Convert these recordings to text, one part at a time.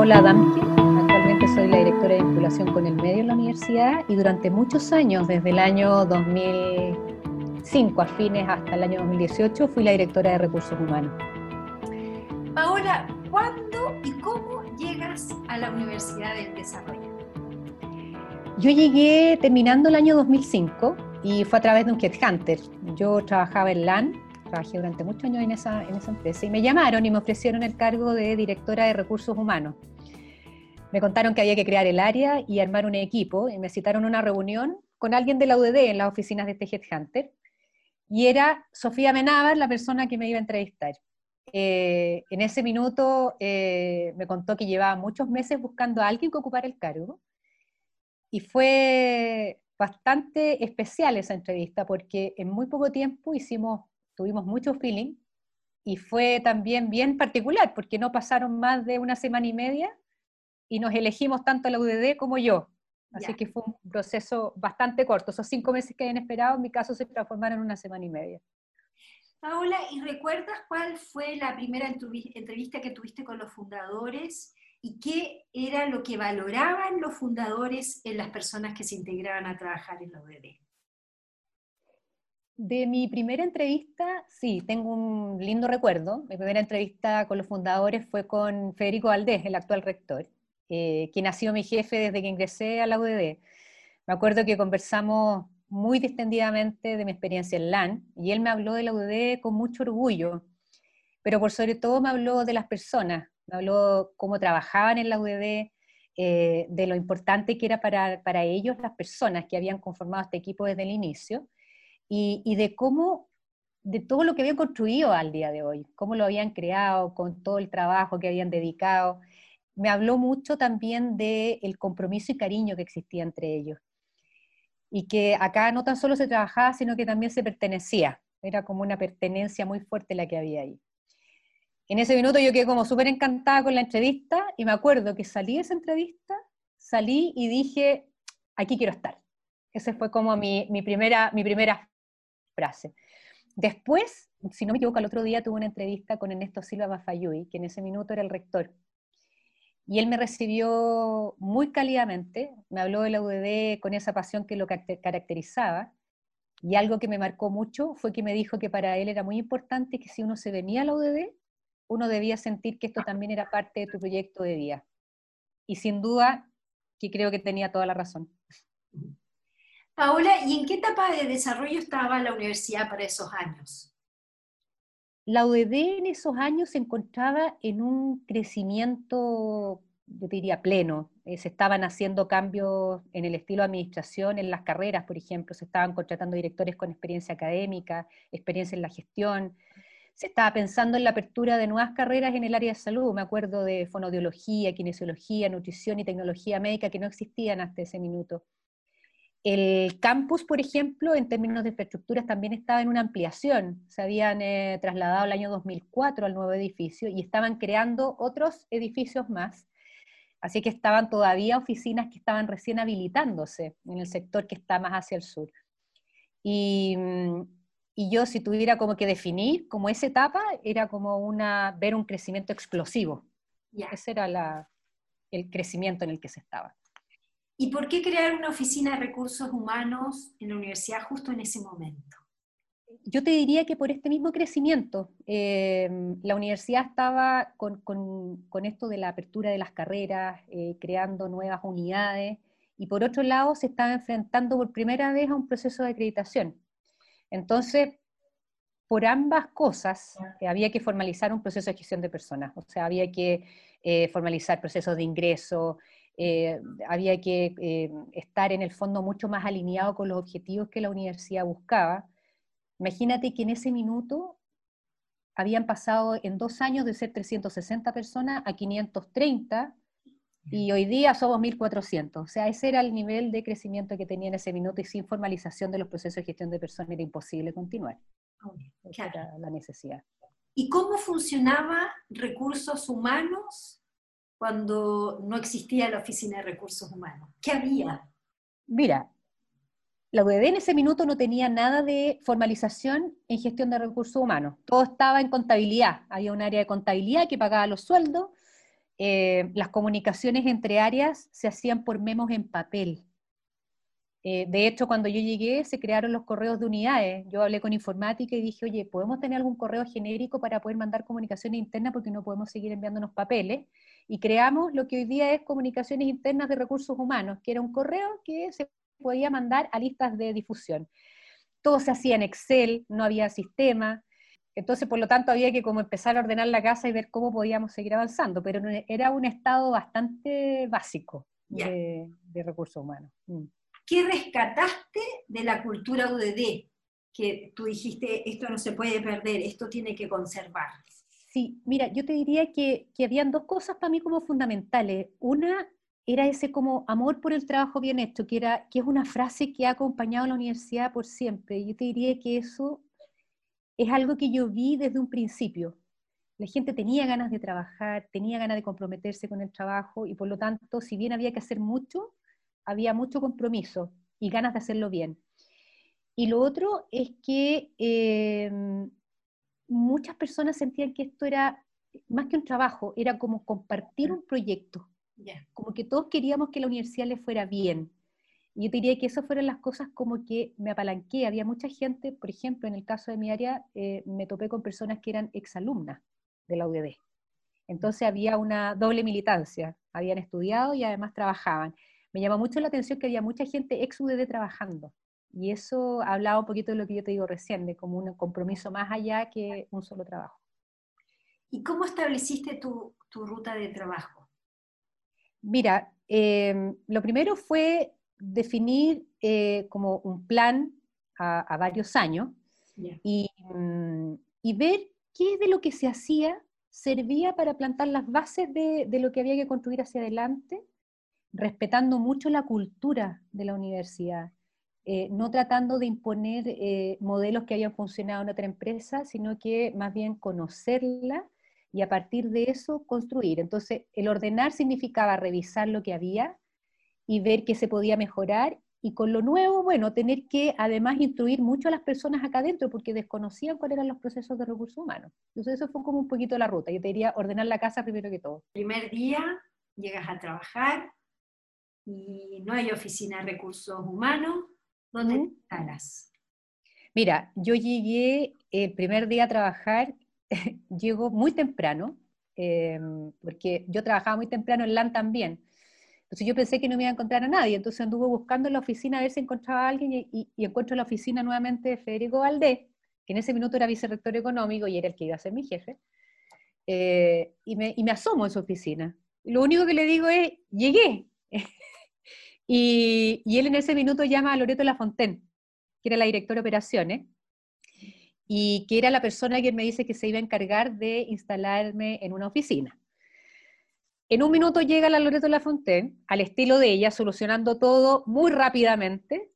Paola Adamke, actualmente soy la directora de vinculación con el medio en la universidad y durante muchos años, desde el año 2005 a fines hasta el año 2018, fui la directora de recursos humanos. Paola, ¿cuándo y cómo llegas a la Universidad del Desarrollo? Yo llegué terminando el año 2005 y fue a través de un headhunter. Yo trabajaba en LAN, trabajé durante muchos años en esa empresa y me llamaron y me ofrecieron el cargo de directora de recursos humanos. Me contaron que había que crear el área y armar un equipo y me citaron a una reunión con alguien de la UDD en las oficinas de este headhunter y era Sofía Amenábar la persona que me iba a entrevistar. En ese minuto me contó que llevaba muchos meses buscando a alguien que ocupara el cargo y fue bastante especial esa entrevista porque en muy poco tiempo tuvimos mucho feeling y fue también bien particular porque no pasaron más de una semana y media y nos elegimos tanto la UDD como yo. Así que fue un proceso bastante corto. Esos 5 meses que habían esperado, en mi caso, se transformaron en una semana y media. Paola, ¿y recuerdas cuál fue la primera entrevista que tuviste con los fundadores y qué era lo que valoraban los fundadores en las personas que se integraban a trabajar en la UDD? De mi primera entrevista, sí, tengo un lindo recuerdo. Mi primera entrevista con los fundadores fue con Federico Valdés, el actual rector, quien ha sido mi jefe desde que ingresé a la UDD. Me acuerdo que conversamos muy distendidamente de mi experiencia en LAN, y él me habló de la UDD con mucho orgullo, pero por sobre todo me habló de las personas, me habló cómo trabajaban en la UDD, de lo importante que era para ellos las personas que habían conformado este equipo desde el inicio, y de todo lo que habían construido al día de hoy, cómo lo habían creado, con todo el trabajo que habían dedicado. Me habló mucho también del compromiso y cariño que existía entre ellos. Y que acá no tan solo se trabajaba, sino que también se pertenecía. Era como una pertenencia muy fuerte la que había ahí. En ese minuto yo quedé como súper encantada con la entrevista y me acuerdo que salí de esa entrevista, salí y dije, aquí quiero estar. Esa fue como mi primera frase. Después, si no me equivoco, al otro día tuve una entrevista con Ernesto Silva Mafayui, que en ese minuto era el rector. Y él me recibió muy cálidamente, me habló de la UDD con esa pasión que lo caracterizaba, y algo que me marcó mucho fue que me dijo que para él era muy importante que si uno se venía a la UDD, uno debía sentir que esto también era parte de tu proyecto de vida. Y sin duda, que creo que tenía toda la razón. Paola, ¿y en qué etapa de desarrollo estaba la universidad para esos años? La UDD en esos años se encontraba en un crecimiento, yo diría, pleno. Se estaban haciendo cambios en el estilo de administración, en las carreras, por ejemplo, se estaban contratando directores con experiencia académica, experiencia en la gestión, se estaba pensando en la apertura de nuevas carreras en el área de salud. Me acuerdo de fonoaudiología, kinesiología, nutrición y tecnología médica que no existían hasta ese minuto. El campus, por ejemplo, en términos de infraestructuras también estaba en una ampliación. Se habían trasladado el año 2004 al nuevo edificio y estaban creando otros edificios más. Así que estaban todavía oficinas que estaban recién habilitándose en el sector que está más hacia el sur. Y, y yo, si tuviera como que definir como esa etapa, era como ver un crecimiento explosivo. Ese era el crecimiento en el que se estaba. ¿Y por qué crear una oficina de recursos humanos en la universidad justo en ese momento? Yo te diría que por este mismo crecimiento, la universidad estaba con esto de la apertura de las carreras, creando nuevas unidades, y por otro lado se estaba enfrentando por primera vez a un proceso de acreditación. Entonces, por ambas cosas, había que formalizar un proceso de gestión de personas, o sea, había que formalizar procesos de ingreso, había que estar en el fondo mucho más alineado con los objetivos que la universidad buscaba. Imagínate que en ese minuto habían pasado en 2 años de ser 360 personas a 530, y hoy día somos 1.400. O sea, ese era el nivel de crecimiento que tenía en ese minuto, y sin formalización de los procesos de gestión de personas era imposible continuar. Esa era la necesidad. ¿Y cómo funcionaba recursos humanos cuando no existía la oficina de recursos humanos? ¿Qué había? Mira, la UDD en ese minuto no tenía nada de formalización en gestión de recursos humanos. Todo estaba en contabilidad. Había un área de contabilidad que pagaba los sueldos, las comunicaciones entre áreas se hacían por memos en papel. De hecho, cuando yo llegué, se crearon los correos de unidades. Yo hablé con informática y dije, oye, ¿podemos tener algún correo genérico para poder mandar comunicaciones internas porque no podemos seguir enviándonos papeles? Y creamos lo que hoy día es comunicaciones internas de recursos humanos, que era un correo que se podía mandar a listas de difusión. Todo se hacía en Excel, no había sistema. Entonces, por lo tanto, había que como empezar a ordenar la casa y ver cómo podíamos seguir avanzando, pero era un estado bastante básico Ya. de recursos humanos. ¿Qué rescataste de la cultura UDD? Que tú dijiste, esto no se puede perder, esto tiene que conservar. Sí, mira, yo te diría que habían dos cosas para mí como fundamentales. Una era ese como amor por el trabajo bien hecho, que es una frase que ha acompañado a la universidad por siempre. Yo te diría que eso es algo que yo vi desde un principio. La gente tenía ganas de trabajar, tenía ganas de comprometerse con el trabajo y por lo tanto, si bien había que hacer mucho, había mucho compromiso y ganas de hacerlo bien. Y lo otro es que muchas personas sentían que esto era más que un trabajo, era como compartir un proyecto, como que todos queríamos que la universidad le fuera bien. Y yo te diría que esas fueron las cosas como que me apalanqué. Había mucha gente, por ejemplo, en el caso de mi área, me topé con personas que eran exalumnas de la UDD. Entonces había una doble militancia, habían estudiado y además trabajaban. Me llamó mucho la atención que había mucha gente ex UDD trabajando, y eso hablaba un poquito de lo que yo te digo recién, de como un compromiso más allá que un solo trabajo. ¿Y cómo estableciste tu ruta de trabajo? Mira, lo primero fue definir como un plan a varios años Yeah. y ver qué de lo que se hacía servía para plantar las bases de lo que había que construir hacia adelante, respetando mucho la cultura de la universidad, no tratando de imponer modelos que hayan funcionado en otra empresa, sino que más bien conocerla y a partir de eso construir. Entonces, el ordenar significaba revisar lo que había y ver qué se podía mejorar, y con lo nuevo, bueno, tener que además instruir mucho a las personas acá adentro porque desconocían cuáles eran los procesos de recursos humanos. Entonces eso fue como un poquito la ruta. Yo te diría ordenar la casa primero que todo. Primer día, llegas a trabajar y no hay oficina de recursos humanos. ¿Dónde te instalas? Mira, yo llegué el primer día a trabajar, llego muy temprano, porque yo trabajaba muy temprano en LAN también. Entonces yo pensé que no me iba a encontrar a nadie, entonces anduve buscando en la oficina a ver si encontraba a alguien y encuentro la oficina nuevamente de Federico Valdés, que en ese minuto era vicerrector económico y era el que iba a ser mi jefe, y me asomo en su oficina. Lo único que le digo es, llegué. Y él en ese minuto llama a Loreto Lafontaine, que era la directora de operaciones, y que era la persona que me dice que se iba a encargar de instalarme en una oficina. En un minuto llega la Loreto Lafontaine, al estilo de ella, solucionando todo muy rápidamente,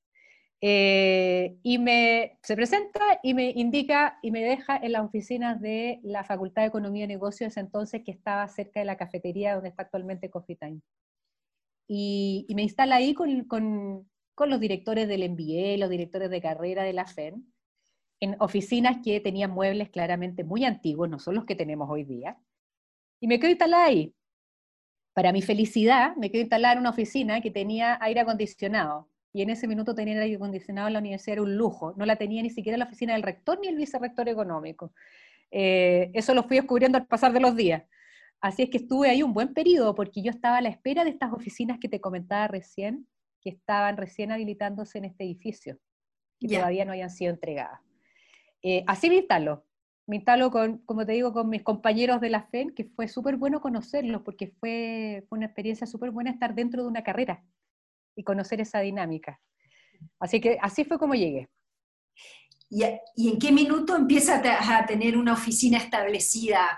se presenta y me indica y me deja en las oficinas de la Facultad de Economía y Negocios, ese entonces, que estaba cerca de la cafetería donde está actualmente Coffee Time. Y me instala ahí con los directores del MBA, los directores de carrera de la FEN, en oficinas que tenían muebles claramente muy antiguos, no son los que tenemos hoy día, y me quedo instalada ahí. Para mi felicidad, me quedo instalada en una oficina que tenía aire acondicionado, y en ese minuto tener aire acondicionado en la universidad era un lujo, no la tenía ni siquiera la oficina del rector ni el vicerrector económico. Eso lo fui descubriendo al pasar de los días. Así es que estuve ahí un buen periodo, porque yo estaba a la espera de estas oficinas que te comentaba recién, que estaban recién habilitándose en este edificio, que Ya. todavía no habían sido entregadas. Así me instalo con, como te digo, con mis compañeros de la FEN, que fue súper bueno conocerlos, porque fue una experiencia súper buena estar dentro de una carrera y conocer esa dinámica. Así que así fue como llegué. ¿Y en qué minuto empiezas a tener una oficina establecida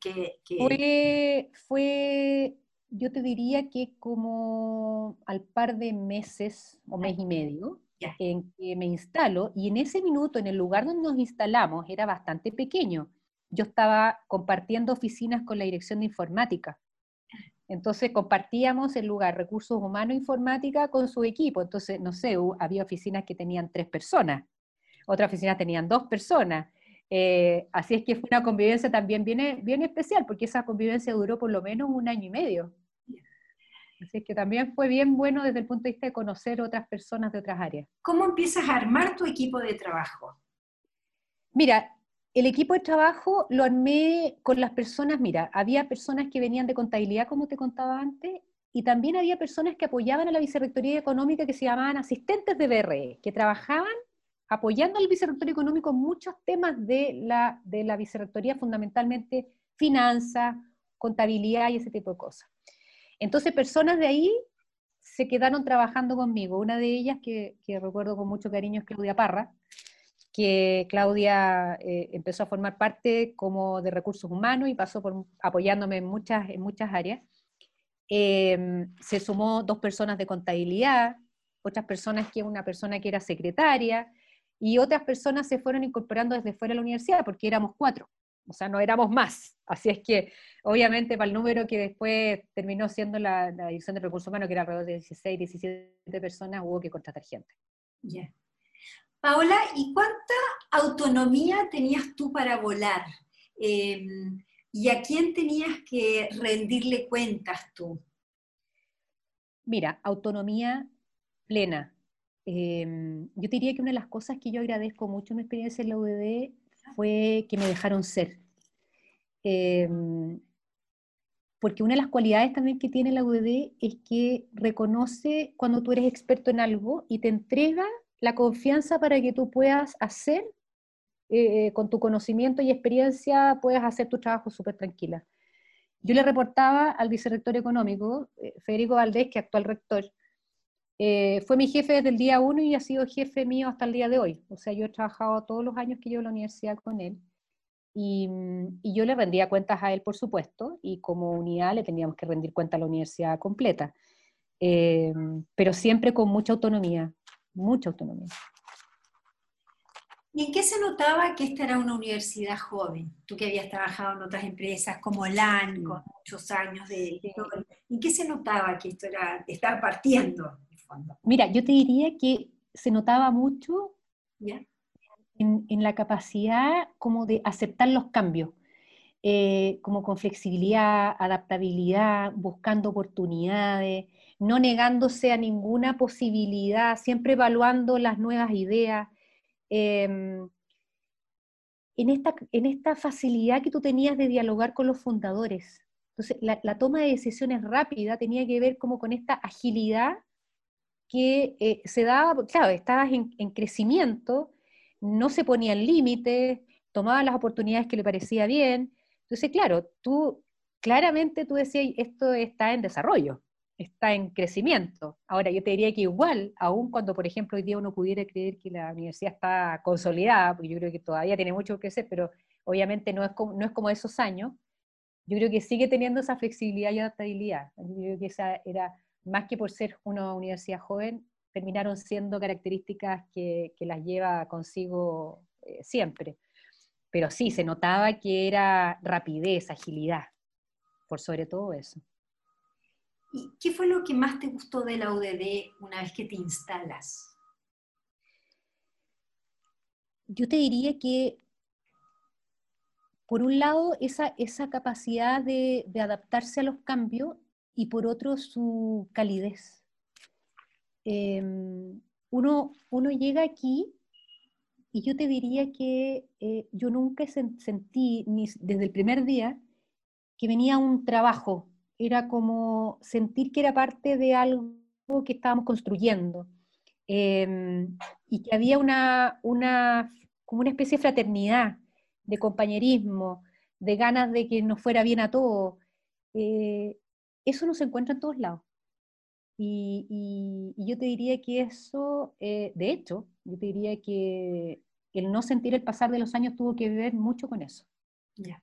Fue, yo te diría que como al par de meses o mes y medio, Ya. en que me instalo, y en ese minuto, en el lugar donde nos instalamos, era bastante pequeño. Yo estaba compartiendo oficinas con la dirección de informática. Entonces compartíamos el lugar recursos humanos e informática con su equipo. Entonces, no sé, había oficinas que tenían 3 personas, otras oficinas tenían 2 personas. Así es que fue una convivencia también bien especial, porque esa convivencia duró por lo menos 1 año y medio. Así es que también fue bien bueno desde el punto de vista de conocer otras personas de otras áreas. ¿Cómo empiezas a armar tu equipo de trabajo? Mira, el equipo de trabajo lo armé con las personas, mira, había personas que venían de contabilidad, como te contaba antes, y también había personas que apoyaban a la Vicerrectoría Económica que se llamaban asistentes de BRE, que trabajaban apoyando al Vicerrectorio Económico en muchos temas de la Vicerrectoría, fundamentalmente finanzas, contabilidad y ese tipo de cosas. Entonces, personas de ahí se quedaron trabajando conmigo. Una de ellas, que recuerdo con mucho cariño, es Claudia Parra, que Claudia empezó a formar parte como de recursos humanos y pasó por apoyándome en muchas áreas. Se sumó 2 personas de contabilidad, otras personas que una persona que era secretaria, y otras personas se fueron incorporando desde fuera de la universidad, porque éramos 4, o sea, no éramos más. Así es que, obviamente, para el número que después terminó siendo la División de Recursos Humanos, que era alrededor de 16, 17 personas, hubo que contratar gente. Yeah. Paola, ¿y cuánta autonomía tenías tú para volar? Eh, ¿Y a quién tenías que rendirle cuentas tú? Mira, autonomía plena. Yo te diría que una de las cosas que yo agradezco mucho en mi experiencia en la UDD fue que me dejaron ser. Eh, Porque una de las cualidades también que tiene la UDD es que reconoce cuando tú eres experto en algo y te entrega la confianza para que tú puedas hacer, con tu conocimiento y experiencia, puedas hacer tu trabajo súper tranquila. Yo le reportaba al vicerrector económico, Federico Valdés, que es actual rector. Fue mi jefe desde el día 1 y ha sido jefe mío hasta el día de hoy. O sea, yo he trabajado todos los años que llevo en la universidad con él. Y yo le rendía cuentas a él, por supuesto, y como unidad le teníamos que rendir cuenta a la universidad completa. Eh, pero siempre con mucha autonomía, mucha autonomía. ¿Y en qué se notaba que esta era una universidad joven? Tú que habías trabajado en otras empresas como LAN, con muchos años de Sí. historia. ¿En qué se notaba que esto estaba partiendo, en el fondo? Mira, yo te diría que se notaba mucho ¿Ya? en la capacidad como de aceptar los cambios, como con flexibilidad, adaptabilidad, buscando oportunidades, no negándose a ninguna posibilidad, siempre evaluando las nuevas ideas. Eh, en esta facilidad que tú tenías de dialogar con los fundadores. Entonces, la toma de decisiones rápida tenía que ver como con esta agilidad que se daba, claro, estabas en crecimiento, no se ponían límites, tomaban las oportunidades que le parecía bien. Entonces, claro, claramente tú decías, esto está en desarrollo, está en crecimiento. Ahora, yo te diría que igual, aun cuando, por ejemplo, hoy día uno pudiera creer que la universidad está consolidada, porque yo creo que todavía tiene mucho que crecer, pero obviamente no es como esos años, yo creo que sigue teniendo esa flexibilidad y adaptabilidad. Yo creo que esa era, más que por ser una universidad joven, terminaron siendo características que las lleva consigo siempre. Pero sí, se notaba que era rapidez, agilidad, por sobre todo eso. ¿Y qué fue lo que más te gustó de la UDD una vez que te instalas? Yo te diría que, por un lado, esa capacidad de adaptarse a los cambios y por otro, su calidez. Uno llega aquí y yo te diría que yo nunca sentí, ni desde el primer día, que venía un trabajo. Era como sentir que era parte de algo que estábamos construyendo. Eh, y que había como una especie de fraternidad, de compañerismo, de ganas de que nos fuera bien a todos. Eh, Eso no se encuentra en todos lados. Y yo te diría que eso, de hecho, yo te diría que el no sentir el pasar de los años tuvo que ver mucho con eso. Ya.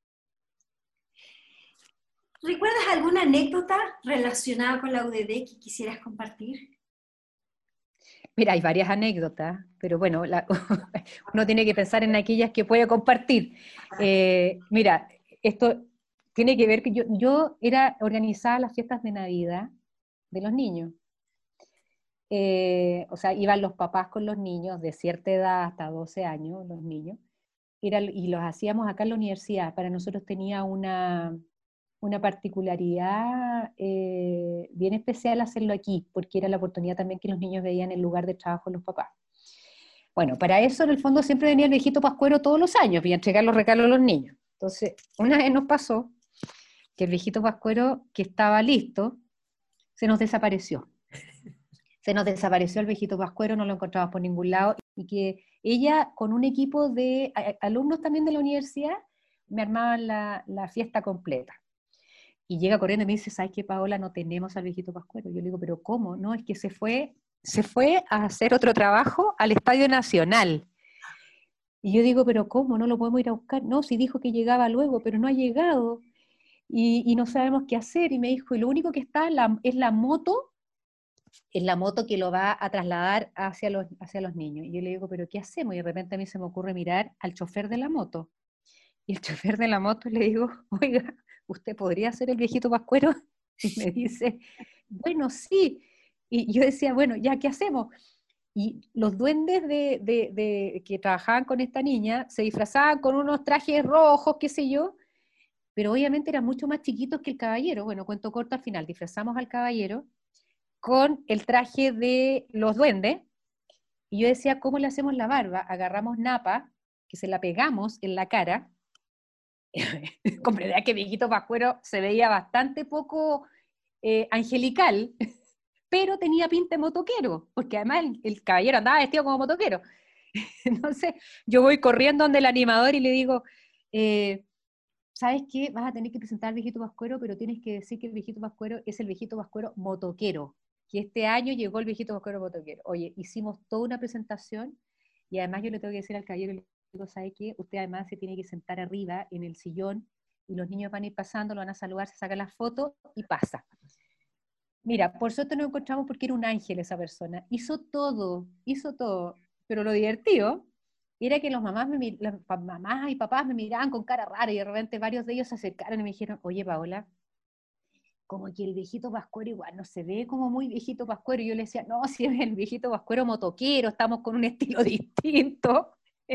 ¿Recuerdas alguna anécdota relacionada con la UDD que quisieras compartir? Mira, hay varias anécdotas, pero bueno, uno tiene que pensar en aquellas que puede compartir. Mira, esto tiene que ver que yo era organizada las fiestas de Navidad de los niños. O sea, iban los papás con los niños de cierta edad, hasta 12 años, los niños, y los hacíamos acá en la universidad. Para nosotros tenía una particularidad bien especial hacerlo aquí, porque era la oportunidad también que los niños veían el lugar de trabajo de los papás. Bueno, para eso en el fondo siempre venía el viejito pascuero todos los años y a entregar los regalos a los niños. Entonces, una vez nos pasó que el viejito pascuero que estaba listo, se nos desapareció. Se nos desapareció el viejito pascuero, no lo encontramos por ningún lado, y que ella, con un equipo de alumnos también de la universidad, me armaban la fiesta completa. Y llega corriendo y me dice, ¿sabes qué, Paola? No tenemos al viejito pascuero. Yo le digo, ¿pero cómo? No, es que se fue a hacer otro trabajo al Estadio Nacional. Y yo digo, ¿pero cómo? ¿No lo podemos ir a buscar? No, si dijo que llegaba luego, pero no ha llegado. Y no sabemos qué hacer. Y me dijo, y lo único que está es la moto que lo va a trasladar hacia los niños. Y yo le digo, ¿pero qué hacemos? Y de repente a mí se me ocurre mirar al chofer de la moto. Y el chofer de la moto le digo, oiga, ¿usted podría ser el viejito pascuero? Y me dice, bueno, sí. Y yo decía, bueno, ya, ¿qué hacemos? Y los duendes que trabajaban con esta niña se disfrazaban con unos trajes rojos, qué sé yo, pero obviamente eran mucho más chiquitos que el caballero. Bueno, cuento corto al final, disfrazamos al caballero con el traje de los duendes, y yo decía, ¿cómo le hacemos la barba? Agarramos napa, que se la pegamos en la cara. Comprenderá que viejito pascuero se veía bastante poco angelical, pero tenía pinta de motoquero, porque además el caballero andaba vestido como motoquero. Entonces yo voy corriendo donde el animador y le digo, ¿sabes qué? Vas a tener que presentar al viejito pascuero, pero tienes que decir que el viejito pascuero es el viejito pascuero motoquero, que este año llegó el viejito pascuero motoquero. Oye, hicimos toda una presentación, y además yo le tengo que decir al caballero, le digo, ¿sabe qué? Usted además se tiene que sentar arriba en el sillón, y los niños van a ir pasando, lo van a saludar, se sacan las fotos y pasa. Mira, por suerte nos encontramos porque era un ángel esa persona. Hizo todo. Pero lo divertido era que las mamás y papás me miraban con cara rara, y de repente varios de ellos se acercaron y me dijeron, oye, Paola, como que el viejito pascuero igual no se ve como muy viejito pascuero. Y yo le decía, no, si es el viejito pascuero motoquero, estamos con un estilo distinto.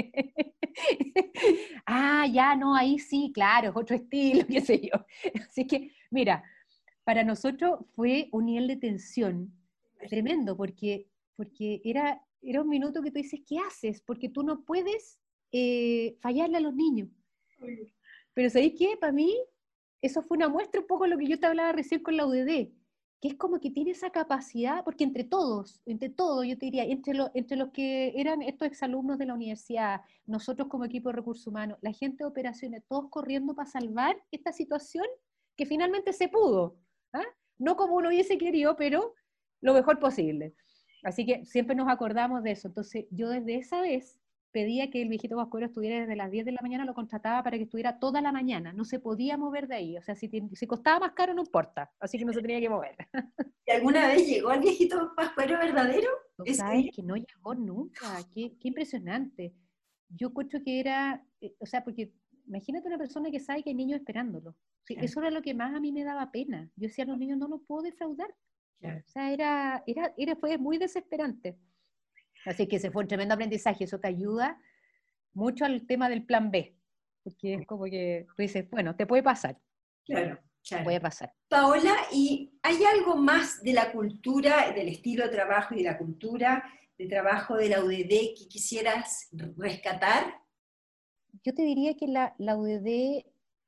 Ah, ya, no, ahí sí, claro, es otro estilo, qué sé yo. Así que, mira, para nosotros fue un nivel de tensión tremendo, porque era un minuto que tú dices, ¿qué haces? Porque tú no puedes fallarle a los niños. Pero ¿sabéis qué? Para mí, eso fue una muestra un poco de lo que yo te hablaba recién con la UDD, que es como que tiene esa capacidad, porque entre todos, yo te diría, entre los que eran estos exalumnos de la universidad, nosotros como equipo de recursos humanos, la gente de operaciones, todos corriendo para salvar esta situación, que finalmente se pudo. ¿Ah? No como uno hubiese querido, pero lo mejor posible. Así que siempre nos acordamos de eso. Entonces, yo desde esa vez pedía que el viejito pascuero estuviera desde las 10 de la mañana, lo contrataba para que estuviera toda la mañana, no se podía mover de ahí, o sea, si costaba más caro no importa, así que no se tenía que mover. ¿Y alguna vez llegó el viejito pascuero verdadero? Tú ¿Ese sabes día? que no llegó nunca, qué impresionante. Yo encuentro que era, o sea, porque imagínate una persona que sabe que hay niños esperándolo. Sí, Claro, eso era lo que más a mí me daba pena. Yo decía, a los niños no los puedo defraudar. claro. O sea, fue muy desesperante. Así que ese fue un tremendo aprendizaje, eso te ayuda mucho al tema del plan B, porque es como que tú dices, bueno, te puede pasar, Claro, te claro. puede pasar. Paola, ¿y hay algo más de la cultura, del estilo de trabajo y de la cultura de trabajo de la UDD que quisieras rescatar? Yo te diría que la UDD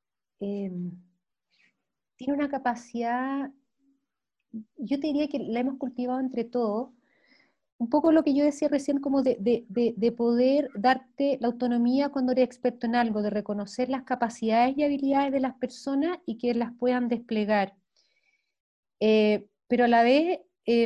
tiene una capacidad, yo te diría que la hemos cultivado entre todos, un poco lo que yo decía recién, como de poder darte la autonomía cuando eres experto en algo, de reconocer las capacidades y habilidades de las personas y que las puedan desplegar. Pero a la vez,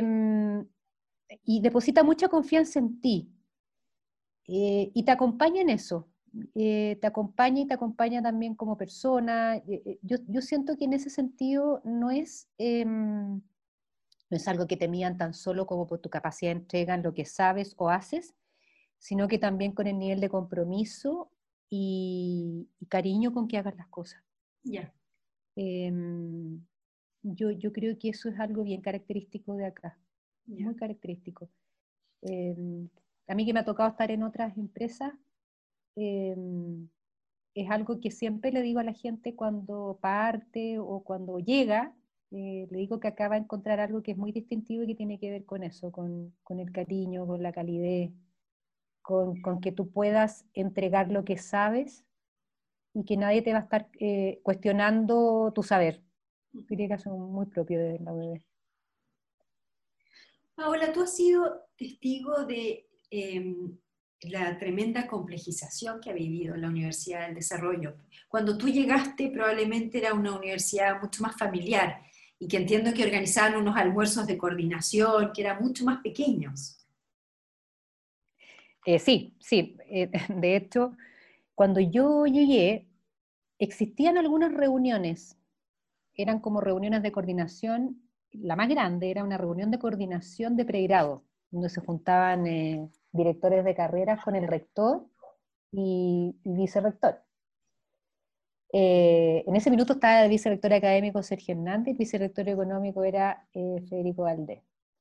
y deposita mucha confianza en ti, y te acompaña en eso, te acompaña y te acompaña también como persona. Yo siento que en ese sentido no es algo que te midan tan solo como por tu capacidad de entrega en lo que sabes o haces, sino que también con el nivel de compromiso y cariño con que hagas las cosas. Ya. Em, yo creo que eso es algo bien característico de acá, Ya. muy característico. Eh, a mí que me ha tocado estar en otras empresas, es algo que siempre le digo a la gente cuando parte o cuando llega, le digo que acaba de encontrar algo que es muy distintivo y que tiene que ver con eso, con el cariño, con la calidez, con que tú puedas entregar lo que sabes y que nadie te va a estar cuestionando tu saber. Diría que eso es muy propio de la UDD. Paola, tú has sido testigo de la tremenda complejización que ha vivido la Universidad del Desarrollo. Cuando tú llegaste probablemente era una universidad mucho más familiar y que entiendo que organizaban unos almuerzos de coordinación que eran mucho más pequeños. Sí, sí. De hecho, cuando yo llegué, existían algunas reuniones, eran como reuniones de coordinación. La más grande era una reunión de coordinación de pregrado, donde se juntaban directores de carreras con el rector y vicerrector. En ese minuto estaba el vicerrector académico Sergio Hernández, el vicerrector económico era Federico Valdés.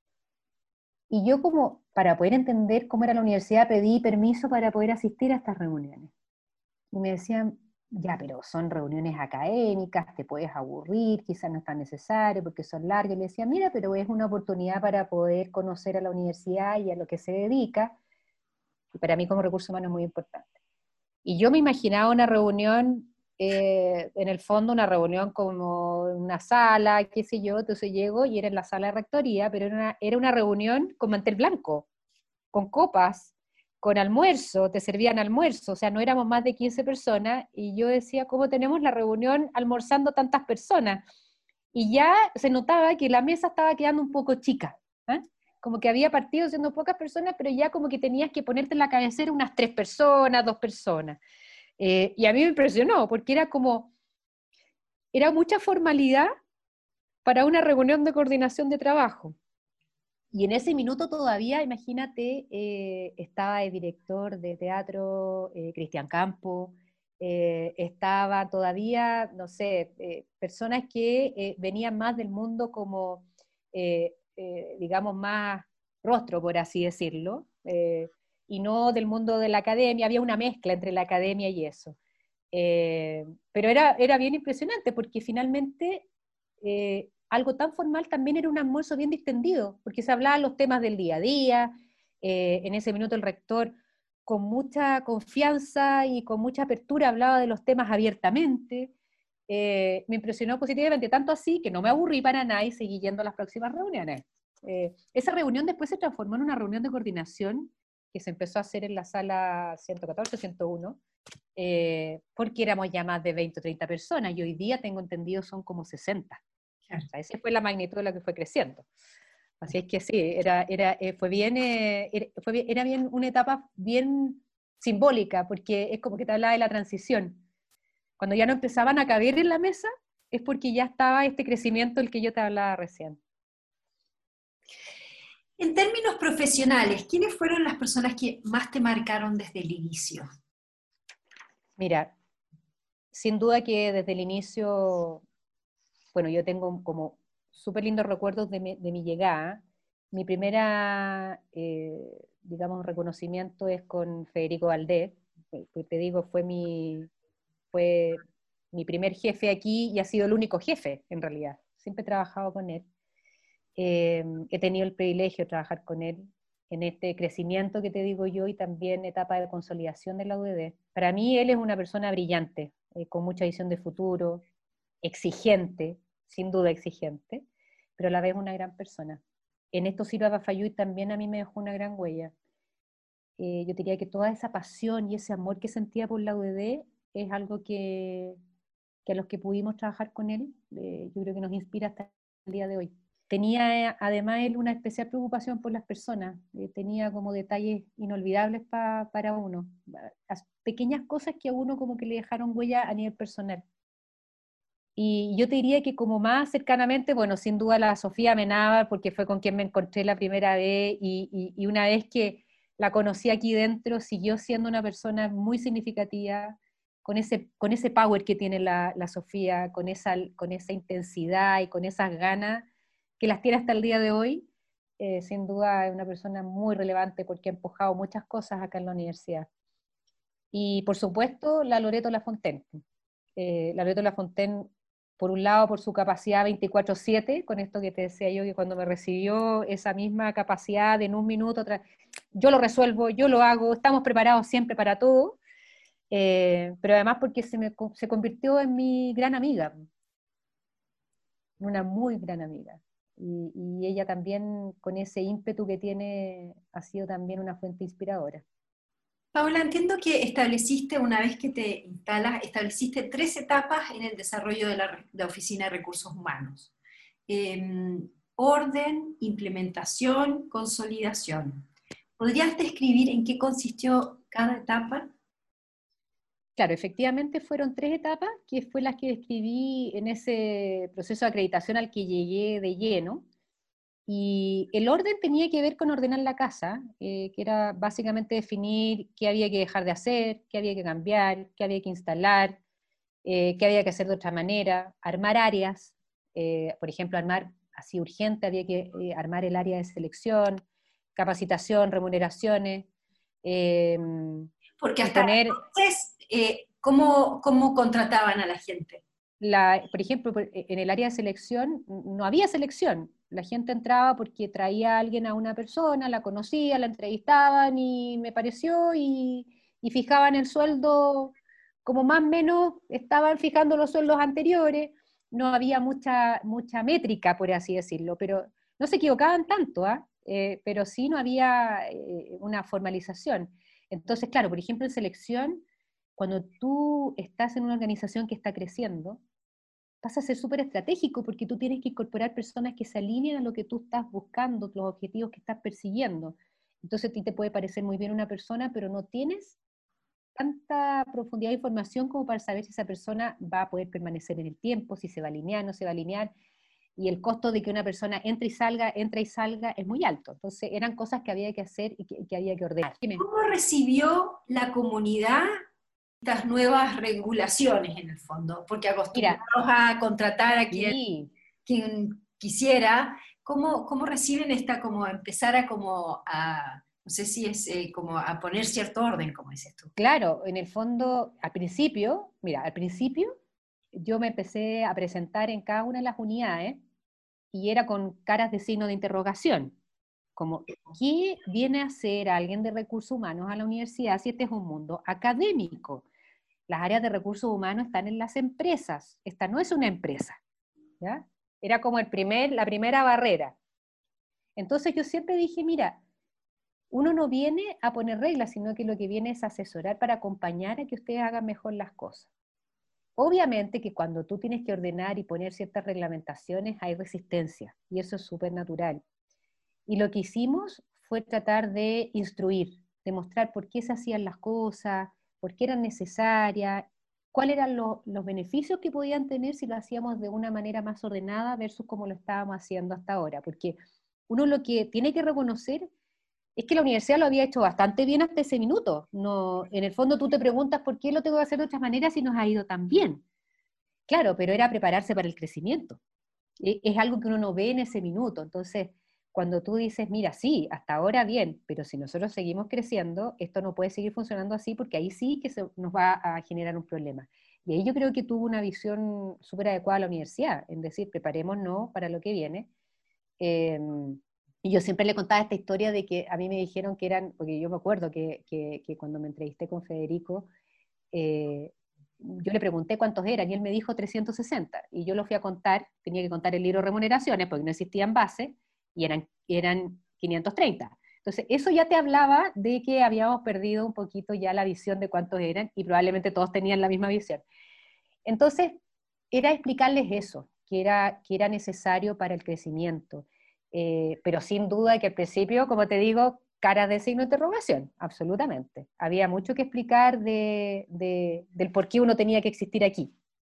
Y yo, como para poder entender cómo era la universidad, pedí permiso para poder asistir a estas reuniones. Y me decían, ya, pero son reuniones académicas, te puedes aburrir, quizás no es tan necesario porque son largas. Y le decía, mira, pero es una oportunidad para poder conocer a la universidad y a lo que se dedica, y para mí como recurso humano es muy importante. Y yo me imaginaba una reunión, en el fondo una reunión como una sala, qué sé yo, entonces llego y era en la sala de rectoría, pero era una reunión con mantel blanco, con copas, con almuerzo, te servían almuerzo, o sea, no éramos más de 15 personas, y yo decía, ¿cómo tenemos la reunión almorzando tantas personas? Y ya se notaba que la mesa estaba quedando un poco chica, ¿eh? Como que había partido siendo pocas personas, pero ya como que tenías que ponerte en la cabecera unas 3 personas, 2 personas. Y a mí me impresionó, porque era mucha formalidad para una reunión de coordinación de trabajo. Y en ese minuto todavía, imagínate, estaba el director de teatro, Cristian Campo, estaba todavía, no sé, personas que venían más del mundo como, digamos, más rostro, por así decirlo, y no del mundo de la academia. Había una mezcla entre la academia y eso. Pero era bien impresionante porque finalmente algo tan formal también era un almuerzo bien distendido, porque se hablaban los temas del día a día. En ese minuto el rector con mucha confianza y con mucha apertura hablaba de los temas abiertamente. Me impresionó positivamente, tanto así que no me aburrí para nada y seguí yendo a las próximas reuniones. Esa reunión después se transformó en una reunión de coordinación que se empezó a hacer en la sala 114, 101, porque éramos ya más de 20 o 30 personas, y hoy día tengo entendido son como 60. Claro. O sea, esa fue la magnitud de la que fue creciendo. Así es que sí, era bien una etapa bien simbólica, porque es como que te hablaba de la transición. Cuando ya no empezaban a caber en la mesa, es porque ya estaba este crecimiento del que yo te hablaba recién. En términos profesionales, ¿quiénes fueron las personas que más te marcaron desde el inicio? Mira, sin duda que desde el inicio, bueno, yo tengo como súper lindos recuerdos de mi llegada. Mi primera, digamos, reconocimiento es con Federico Valdés, que te digo, fue mi primer jefe aquí y ha sido el único jefe, en realidad. Siempre he trabajado con él. He tenido el privilegio de trabajar con él en este crecimiento que te digo yo, y también etapa de consolidación de la UDD. Para mí él es una persona brillante, con mucha visión de futuro, exigente, sin duda exigente, pero a la vez una gran persona. En esto Silva Bafayuy también a mí me dejó una gran huella. Yo diría que toda esa pasión y ese amor que sentía por la UDD es algo que a los que pudimos trabajar con él, yo creo que nos inspira hasta el día de hoy. Tenía además él una especial preocupación por las personas, tenía como detalles inolvidables para uno, las pequeñas cosas que a uno como que le dejaron huella a nivel personal. Y yo te diría que como más cercanamente, bueno, sin duda la Sofía Amenábar, porque fue con quien me encontré la primera vez, y una vez que la conocí aquí dentro, siguió siendo una persona muy significativa, con ese power que tiene la Sofía, con esa intensidad y con esas ganas que las tiene hasta el día de hoy. Sin duda es una persona muy relevante porque ha empujado muchas cosas acá en la universidad. y por supuesto la Loreto Lafontaine. La Loreto Lafontaine, por un lado, por su capacidad 24/7, con esto que te decía yo, que cuando me recibió esa misma capacidad de en un minuto, yo lo resuelvo, yo lo hago, estamos preparados siempre para todo, pero además porque se convirtió en mi gran amiga, una muy gran amiga. Y ella también, con ese ímpetu que tiene, ha sido también una fuente inspiradora. Paula, entiendo que estableciste, una vez que te instalas, estableciste 3 etapas en el desarrollo de la Oficina de Recursos Humanos. Orden, implementación, consolidación. ¿Podrías describir en qué consistió cada etapa? Claro, efectivamente fueron 3 etapas, que fue las que describí en ese proceso de acreditación al que llegué de lleno. Y el orden tenía que ver con ordenar la casa, que era básicamente definir qué había que dejar de hacer, qué había que cambiar, qué había que instalar, qué había que hacer de otra manera, armar áreas, por ejemplo, armar así urgente, había que armar el área de selección, capacitación, remuneraciones, eh, Porque y hasta poner entonces, ¿cómo contrataban a la gente? por ejemplo, en el área de selección no había selección. La gente entraba porque traía a alguien a una persona, la conocía, la entrevistaban y me pareció y fijaban el sueldo como más o menos estaban fijando los sueldos anteriores. No había mucha métrica, por así decirlo, pero no se equivocaban tanto, ¿ah? Pero sí no había una formalización. Entonces, claro, por ejemplo, en selección, cuando tú estás en una organización que está creciendo, pasa a ser súper estratégico porque tú tienes que incorporar personas que se alineen a lo que tú estás buscando, los objetivos que estás persiguiendo. Entonces a ti te puede parecer muy bien una persona, pero no tienes tanta profundidad de información como para saber si esa persona va a poder permanecer en el tiempo, si se va a alinear, no se va a alinear, y el costo de que una persona entre y salga es muy alto. Entonces eran cosas que había que hacer y que había que ordenar. Dime. ¿Cómo recibió la comunidad estas nuevas regulaciones en el fondo? Porque acostumbrados Mira, a contratar a sí, quien quisiera, ¿cómo reciben esta, como empezar no sé si es como a poner cierto orden, como dices tú? claro, en el fondo, al principio yo me empecé a presentar en cada una de las unidades y era con caras de signo de interrogación, como, ¿qué viene a hacer alguien de recursos humanos a la universidad si este es un mundo académico? Las áreas de recursos humanos están en las empresas, esta no es una empresa, ¿ya? Era como la primera barrera. Entonces yo siempre dije, mira, uno no viene a poner reglas, sino que lo que viene es asesorar para acompañar a que ustedes hagan mejor las cosas. Obviamente que cuando tú tienes que ordenar y poner ciertas reglamentaciones hay resistencia, y eso es súper natural. Y lo que hicimos fue tratar de instruir, de mostrar por qué se hacían las cosas, por qué eran necesarias, cuáles eran los beneficios que podían tener si lo hacíamos de una manera más ordenada versus como lo estábamos haciendo hasta ahora. Porque uno lo que tiene que reconocer es que la universidad lo había hecho bastante bien hasta ese minuto. No, en el fondo tú te preguntas por qué lo tengo que hacer de otras maneras si nos ha ido tan bien. Claro, pero era prepararse para el crecimiento. Es algo que uno no ve en ese minuto. Entonces, cuando tú dices, mira, sí, hasta ahora bien, pero si nosotros seguimos creciendo, esto no puede seguir funcionando así porque ahí sí que nos va a generar un problema. Y ahí yo creo que tuvo una visión súper adecuada a la universidad, en decir, preparémonos para lo que viene. Eh, y yo siempre le contaba esta historia de que a mí me dijeron que eran, porque yo me acuerdo que cuando me entrevisté con Federico, eh, yo le pregunté cuántos eran y él me dijo 360. Y yo lo fui a contar, tenía que contar el libro de remuneraciones porque no existían bases y eran 530. Entonces, eso ya te hablaba de que habíamos perdido un poquito ya la visión de cuántos eran y probablemente todos tenían la misma visión. Entonces, era explicarles eso, que era necesario para el crecimiento. Pero sin duda que al principio, como te digo, cara de signo de interrogación, absolutamente. Había mucho que explicar del por qué uno tenía que existir aquí.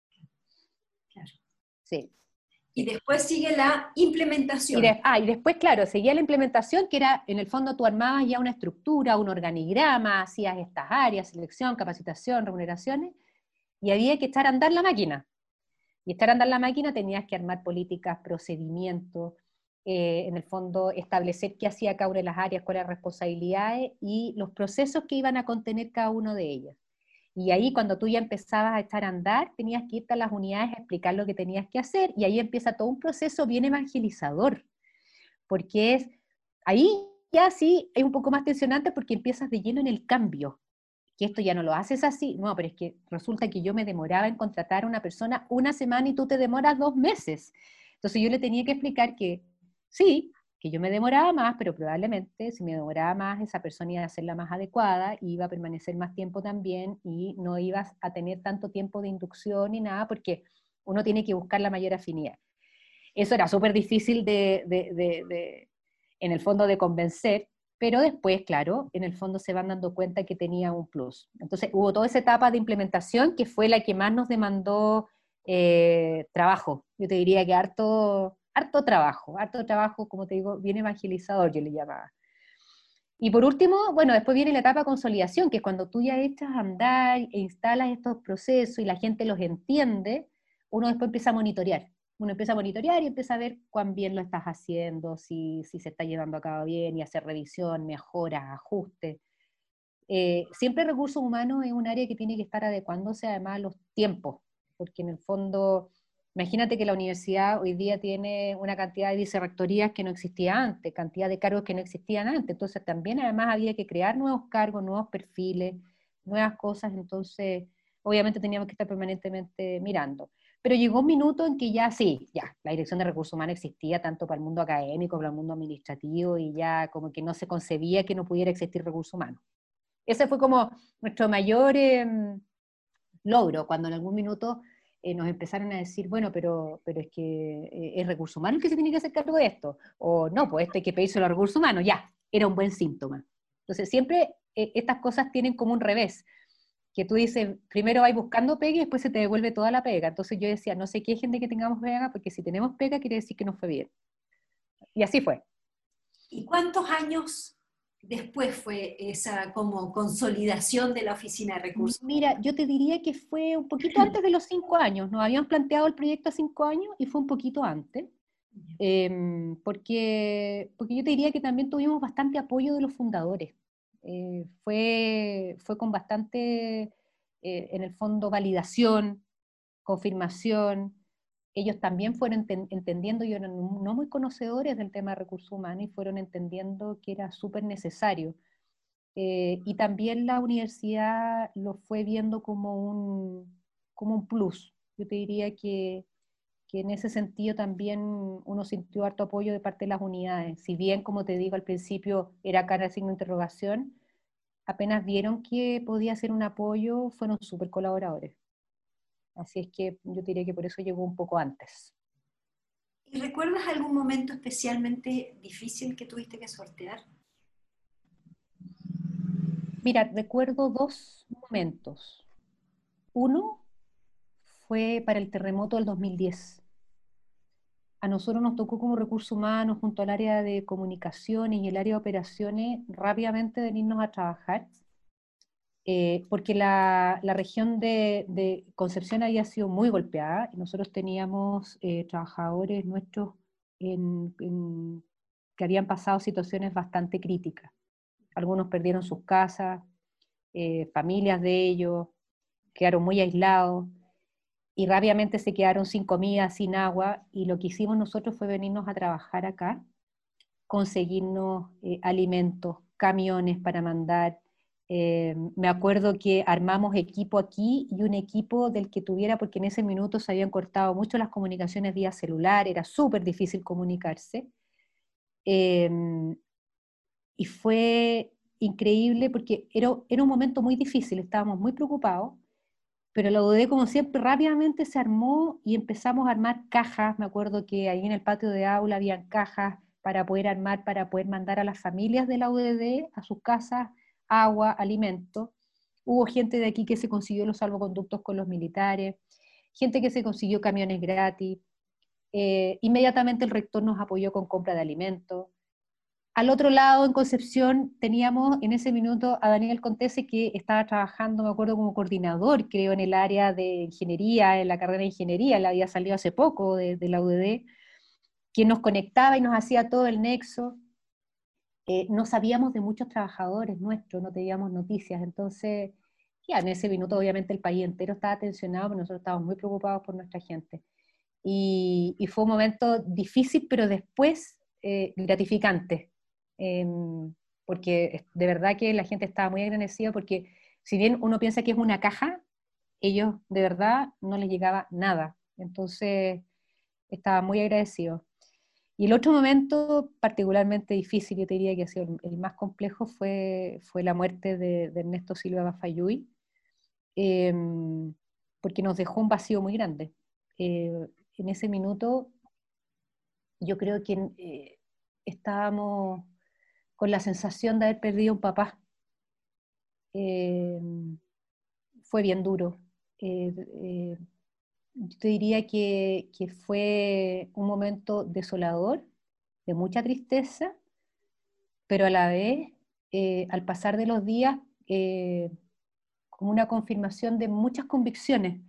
Claro. Sí. Y después sigue la implementación. Y después, claro, seguía la implementación, que era, en el fondo, tú armabas ya una estructura, un organigrama, hacías estas áreas, selección, capacitación, remuneraciones, y había que echar a andar la máquina. Y echar a andar la máquina tenías que armar políticas, procedimientos, en el fondo establecer qué hacía cada una de las áreas, cuáles eran las responsabilidades y los procesos que iban a contener cada uno de ellas. Y ahí cuando tú ya empezabas a echar a andar, tenías que irte a las unidades a explicar lo que tenías que hacer, y ahí empieza todo un proceso bien evangelizador, porque ahí ya sí es un poco más tensionante porque empiezas de lleno en el cambio, que esto ya no lo haces así, no, pero es que resulta que yo me demoraba en contratar a una persona una semana y tú te demoras 2 meses. Entonces yo le tenía que explicar que sí, que yo me demoraba más, pero probablemente si me demoraba más, esa persona iba a ser la más adecuada, iba a permanecer más tiempo también y no ibas a tener tanto tiempo de inducción ni nada, porque uno tiene que buscar la mayor afinidad. Eso era súper difícil en el fondo, de convencer, pero después, claro, en el fondo se van dando cuenta que tenía un plus. Entonces hubo toda esa etapa de implementación que fue la que más nos demandó trabajo. Yo te diría que harto trabajo, como te digo, bien evangelizador, yo le llamaba. Y por último, bueno, después viene la etapa de consolidación, que es cuando tú ya echas a andar e instalas estos procesos y la gente los entiende, uno después empieza a monitorear. Uno empieza a monitorear y empieza a ver cuán bien lo estás haciendo, si se está llevando a cabo bien, y hacer revisión, mejoras, ajustes. Siempre recursos humanos es un área que tiene que estar adecuándose además a los tiempos, porque en el fondo, imagínate que la universidad hoy día tiene una cantidad de vicerrectorías que no existía antes, cantidad de cargos que no existían antes, entonces también además había que crear nuevos cargos, nuevos perfiles, nuevas cosas, entonces obviamente teníamos que estar permanentemente mirando. Pero llegó un minuto en que ya sí, ya, la dirección de recursos humanos existía tanto para el mundo académico, para el mundo administrativo, y ya como que no se concebía que no pudiera existir recursos humanos. Ese fue como nuestro mayor logro, cuando en algún minuto nos empezaron a decir, bueno, pero es que es recursos humanos el que se tiene que hacer cargo de esto, o no, pues esto hay que pedírselo a los recursos humanos, ya, era un buen síntoma. Entonces siempre estas cosas tienen como un revés, que tú dices, primero vais buscando pega y después se te devuelve toda la pega. Entonces yo decía, no sé qué gente que tengamos pega, porque si tenemos pega quiere decir que nos fue bien. Y así fue. ¿Y cuántos años después fue esa como consolidación de la Oficina de Recursos? Mira, yo te diría que fue un poquito antes de los 5 años. Nos habían planteado el proyecto a 5 años y fue un poquito antes. Porque yo te diría que también tuvimos bastante apoyo de los fundadores. Fue con bastante, en el fondo, validación, confirmación. Ellos también fueron entendiendo, y eran no muy conocedores del tema de recursos humanos, y fueron entendiendo que era súper necesario. Y también la universidad lo fue viendo como un plus. Yo te diría que en ese sentido también uno sintió harto apoyo de parte de las unidades. Si bien, como te digo, al principio era cara de signo de interrogación, apenas vieron que podía ser un apoyo, fueron súper colaboradores. Así es que yo te diría que por eso llegó un poco antes. ¿Y recuerdas algún momento especialmente difícil que tuviste que sortear? Mira, recuerdo dos momentos. Uno fue para el terremoto del 2010. A nosotros nos tocó como recursos humanos, junto al área de comunicaciones y el área de operaciones, rápidamente venirnos a trabajar, porque la región de Concepción había sido muy golpeada, y nosotros teníamos trabajadores nuestros que habían pasado situaciones bastante críticas. Algunos perdieron sus casas, familias de ellos, quedaron muy aislados, y rápidamente se quedaron sin comida, sin agua, y lo que hicimos nosotros fue venirnos a trabajar acá, conseguirnos alimentos, camiones para mandar. Me acuerdo que armamos equipo aquí, y un equipo del que tuviera, porque en ese minuto se habían cortado mucho las comunicaciones vía celular, era súper difícil comunicarse. Eh, y fue increíble porque era un momento muy difícil, estábamos muy preocupados, pero la UDD, como siempre, rápidamente se armó y empezamos a armar cajas. Me acuerdo que ahí en el patio de aula habían cajas para poder armar, para poder mandar a las familias de la UDD a sus casas agua, alimento. Hubo gente de aquí que se consiguió los salvoconductos con los militares, gente que se consiguió camiones gratis. Inmediatamente el rector nos apoyó con compra de alimentos. Al otro lado, en Concepción, teníamos en ese minuto a Daniel Contese, que estaba trabajando, me acuerdo, como coordinador, creo, en el área de ingeniería, en la carrera de ingeniería, él había salido hace poco de la UDD, quien nos conectaba y nos hacía todo el nexo. No sabíamos de muchos trabajadores nuestros, no teníamos noticias, entonces Ya, en ese minuto obviamente el país entero estaba tensionado, pero nosotros estábamos muy preocupados por nuestra gente. Y fue un momento difícil, pero después gratificante, eh, porque de verdad que la gente estaba muy agradecida, porque si bien uno piensa que es una caja, ellos de verdad no les llegaba nada. Entonces estaba muy agradecido. Y el otro momento particularmente difícil, yo te diría que ha sido el más complejo, fue la muerte de Ernesto Silva Bafayuy, eh, porque nos dejó un vacío muy grande. En ese minuto yo creo que estábamos con la sensación de haber perdido un papá. Eh, Fue bien duro. Eh, eh, yo te diría que fue un momento desolador, de mucha tristeza, pero a la vez, al pasar de los días, como una confirmación de muchas convicciones,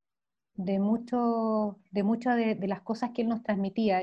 de muchas de las cosas que él nos transmitía,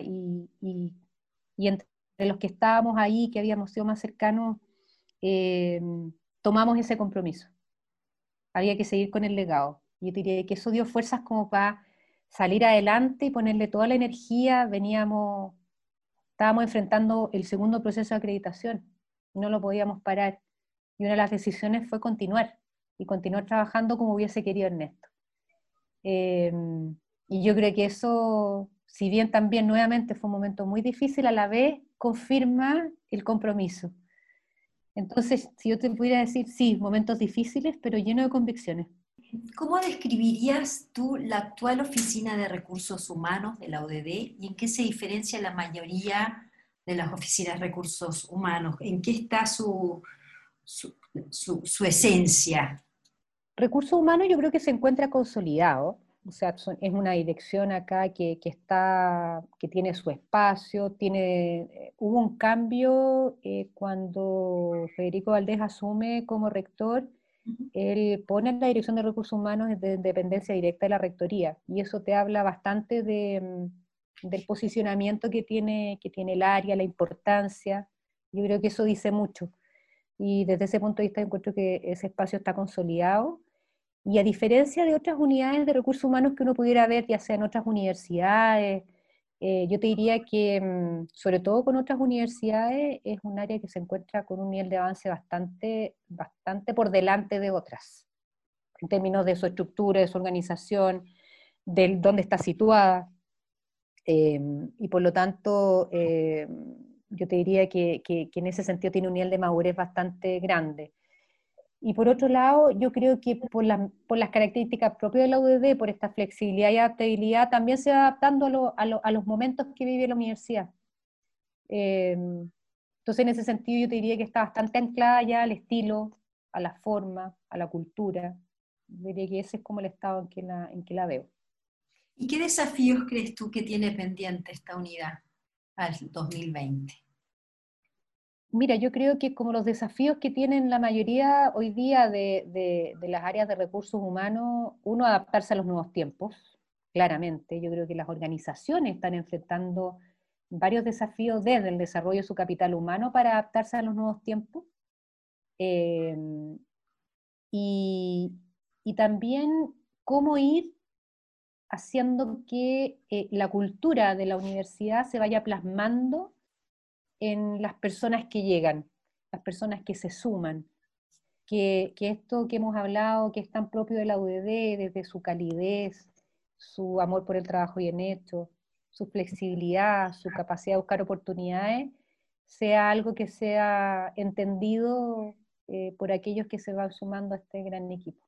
y entre los que estábamos ahí, que habíamos sido más cercanos, eh, tomamos ese compromiso. Había que seguir con el legado. Y yo diría que eso dio fuerzas como para salir adelante y ponerle toda la energía. Estábamos enfrentando el segundo proceso de acreditación, y no lo podíamos parar. Y una de las decisiones fue continuar, y continuar trabajando como hubiese querido Ernesto. Eh, y yo creo que eso, si bien también nuevamente fue un momento muy difícil, a la vez confirma el compromiso. Entonces, si yo te pudiera decir, sí, momentos difíciles, pero llenos de convicciones. ¿Cómo describirías tú la actual Oficina de Recursos Humanos de la ODD y en qué se diferencia la mayoría de las oficinas de recursos humanos? ¿En qué está su, su esencia? Recursos humanos yo creo que se encuentra consolidado, o sea, es una dirección acá que tiene su espacio, hubo un cambio cuando Federico Valdés asume como rector. Él pone en la Dirección de Recursos Humanos de dependencia directa de la Rectoría, y eso te habla bastante del posicionamiento que tiene el área, la importancia. Yo creo que eso dice mucho, y desde ese punto de vista encuentro que ese espacio está consolidado, y a diferencia de otras unidades de recursos humanos que uno pudiera ver, ya sea en otras universidades, yo te diría que, sobre todo con otras universidades, es un área que se encuentra con un nivel de avance bastante por delante de otras, en términos de su estructura, de su organización, de dónde está situada. Y por lo tanto, yo te diría que en ese sentido tiene un nivel de madurez bastante grande. Y por otro lado, yo creo que por las características propias de la UDD, por esta flexibilidad y adaptabilidad, también se va adaptando a los momentos que vive la universidad. Eh, entonces, en ese sentido, yo te diría que está bastante anclada ya al estilo, a la forma, a la cultura. Diría que ese es como el estado en que la veo. ¿Y qué desafíos crees tú que tiene pendiente esta unidad al 2020? Mira, yo creo que como los desafíos que tienen la mayoría hoy día de las áreas de recursos humanos, uno, adaptarse a los nuevos tiempos, claramente. Yo creo que las organizaciones están enfrentando varios desafíos desde el desarrollo de su capital humano para adaptarse a los nuevos tiempos. Eh, y, y también cómo ir haciendo que la cultura de la universidad se vaya plasmando en las personas que llegan, las personas que se suman, que esto que hemos hablado, que es tan propio de la UDD, desde su calidez, su amor por el trabajo bien hecho, su flexibilidad, su capacidad de buscar oportunidades, sea algo que sea entendido por aquellos que se van sumando a este gran equipo.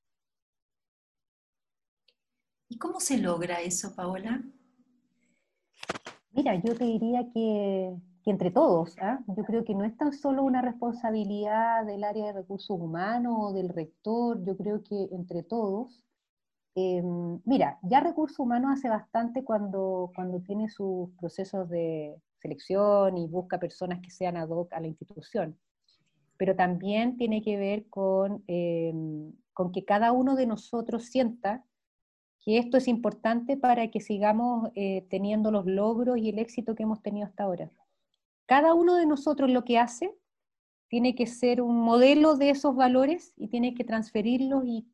¿Y cómo se logra eso, Paola? Mira, yo te diría que entre todos, ¿ah? Yo creo que no es tan solo una responsabilidad del área de recursos humanos o del rector, yo creo que entre todos. Mira, ya recursos humanos hace bastante cuando tiene sus procesos de selección y busca personas que sean ad hoc a la institución, pero también tiene que ver con que cada uno de nosotros sienta que esto es importante para que sigamos teniendo los logros y el éxito que hemos tenido hasta ahora. Cada uno de nosotros lo que hace tiene que ser un modelo de esos valores y tiene que transferirlos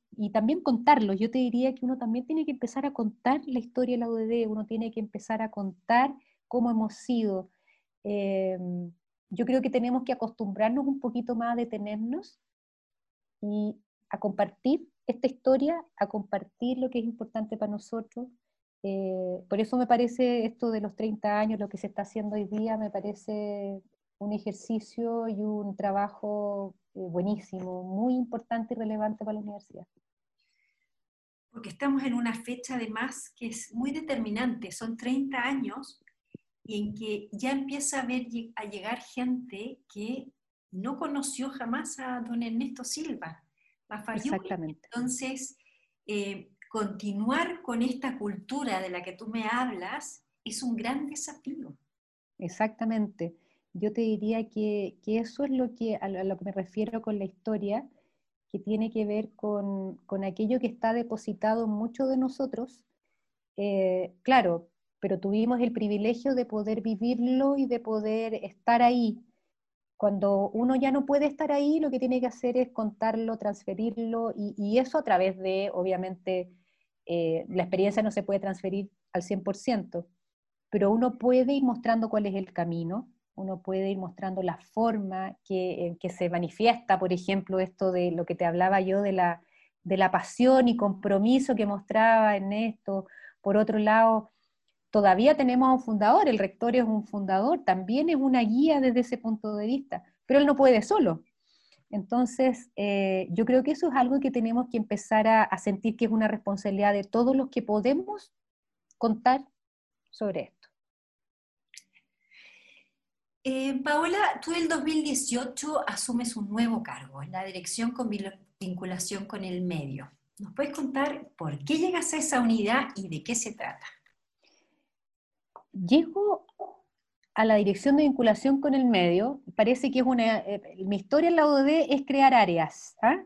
y también contarlo. Yo te diría que uno también tiene que empezar a contar la historia de la UDD, uno tiene que empezar a contar cómo hemos sido. Eh, yo creo que tenemos que acostumbrarnos un poquito más a detenernos y a compartir esta historia, a compartir lo que es importante para nosotros. Por eso me parece esto de los 30 años, lo que se está haciendo hoy día, me parece un ejercicio y un trabajo buenísimo, muy importante y relevante para la universidad. Porque estamos en una fecha además que es muy determinante, son 30 años y en que ya empieza a llegar gente que no conoció jamás a don Ernesto Silva, a Fayuela. Exactamente. Entonces, continuar con esta cultura de la que tú me hablas es un gran desafío. Exactamente. Yo te diría que eso es lo que, a lo que me refiero con la historia, que tiene que ver con aquello que está depositado en muchos de nosotros. Claro, pero tuvimos el privilegio de poder vivirlo y de poder estar ahí. Cuando uno ya no puede estar ahí, lo que tiene que hacer es contarlo, transferirlo, y eso a través de, obviamente, la experiencia no se puede transferir al 100%, pero uno puede ir mostrando cuál es el camino, uno puede ir mostrando la forma en que se manifiesta, por ejemplo, esto de lo que te hablaba yo de la pasión y compromiso que mostraba en esto. Por otro lado, todavía tenemos a un fundador, el rector es un fundador, también es una guía desde ese punto de vista, pero él no puede solo. Entonces, yo creo que eso es algo que tenemos que empezar a sentir que es una responsabilidad de todos los que podemos contar sobre esto. Paola, tú en el 2018 asumes un nuevo cargo, la dirección con vinculación con el medio. ¿Nos puedes contar por qué llegas a esa unidad y de qué se trata? Llego a la dirección de vinculación con el medio, parece que es mi historia en la UDD es crear áreas. ¿Ah?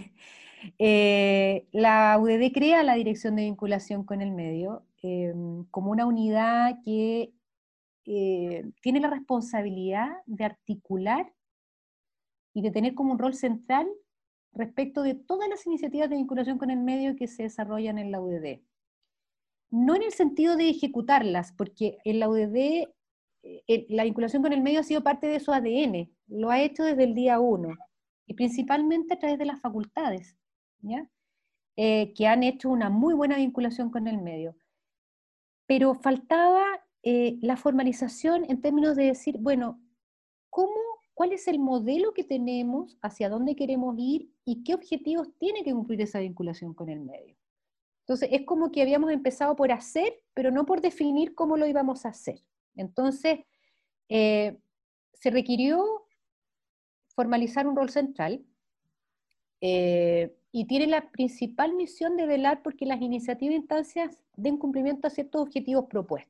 La UDD crea la dirección de vinculación con el medio como una unidad que tiene la responsabilidad de articular y de tener como un rol central respecto de todas las iniciativas de vinculación con el medio que se desarrollan en la UDD. No en el sentido de ejecutarlas, porque en la UDD la vinculación con el medio ha sido parte de su ADN, lo ha hecho desde el día uno, y principalmente a través de las facultades, ¿ya? Que han hecho una muy buena vinculación con el medio. Pero faltaba la formalización en términos de decir, bueno, ¿cómo, cuál es el modelo que tenemos, hacia dónde queremos ir y qué objetivos tiene que cumplir esa vinculación con el medio? Entonces, es como que habíamos empezado por hacer, pero no por definir cómo lo íbamos a hacer. Entonces, se requirió formalizar un rol central y tiene la principal misión de velar porque las iniciativas e instancias den cumplimiento a ciertos objetivos propuestos.